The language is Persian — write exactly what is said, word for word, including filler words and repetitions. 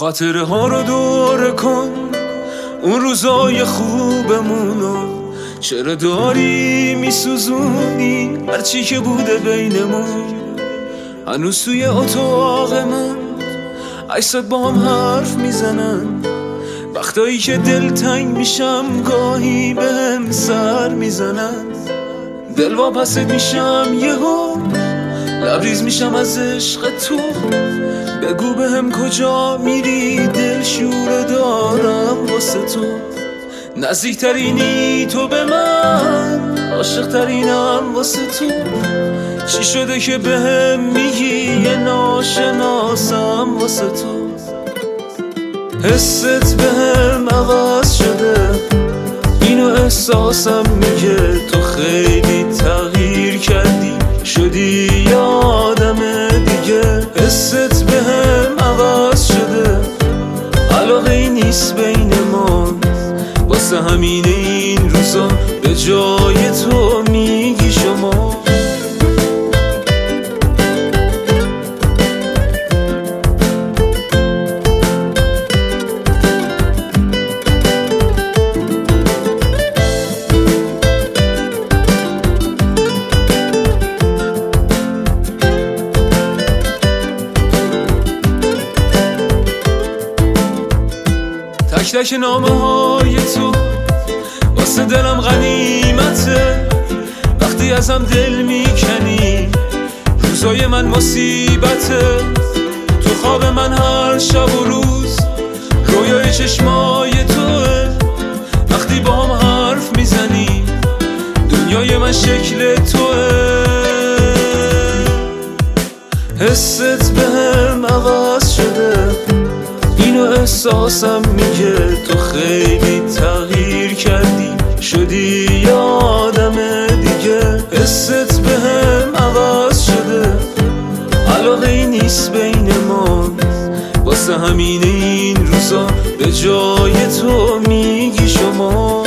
خاطره ها رو دور کن، اون روزای خوبمونو چرا داری میسوزونی؟ هرچی که بوده بینمون هنوز توی اتاق من عکسات با هم حرف میزنن. وقتایی که دلتنگ میشم گاهی بهم سر میزنن. دل واپست میشم یهو، لبریز میشم از عشق تو. بگو بهم کجا میری، دل شوره دارم واسه تو. نزدیکترینی تو به من، عاشقترینم واسه تو. چی شده که بهم میگی یه ناشناسم واسه تو؟ حست بهم عوض شده، اینو احساسم میگه. تو خیلی تغییر کردی، شدی یه آدم دیگه. حست بهم عوض شده، علاقه ای نیست بین ما. واسه همین این روزا به جای تو میگی شما. تک تک نامه های تو واسه دلم غنیمته. وقتی ازم دل میکنی روزای من مصیبته. تو خواب من هر شب و روز رویای چشمای توه. وقتی با هم حرف میزنی دنیای من شکل توه. حست بهم عوض شده، اینو احساسم میگه. تو خیلی تغییر کردی، شدی یه آدم دیگه. حست بهم عوض شده، علاقه ای نیست بین ما. واسه همین این روزا به جای تو میگی شما.